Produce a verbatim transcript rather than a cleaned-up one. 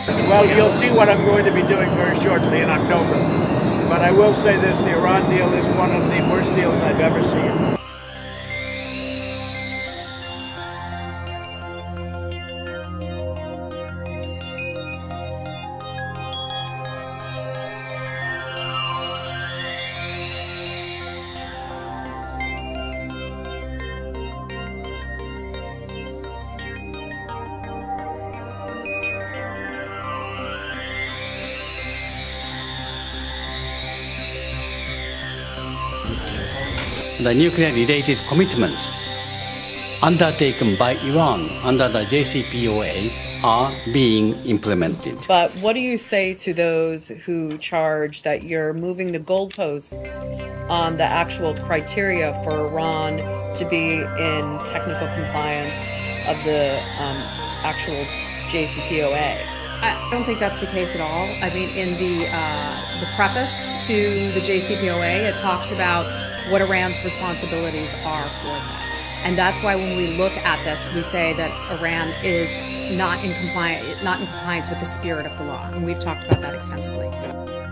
Well, you'll see what I'm going to be doing very shortly in October. But I will say this, the Iran deal is one of the worst deals I've ever seen. The nuclear-related commitments undertaken by Iran under the J C P O A are being implemented. But what do you say to those who charge that you're moving the goalposts on the actual criteria for Iran to be in technical compliance of the um, actual J C P O A? I don't think that's the case at all. I mean, in the uh, the preface to the J C P O A, it talks about what Iran's responsibilities are for that. And that's why when we look at this, we say that Iran is not in compliance, not in compliance with the spirit of the law. And we've talked about that extensively.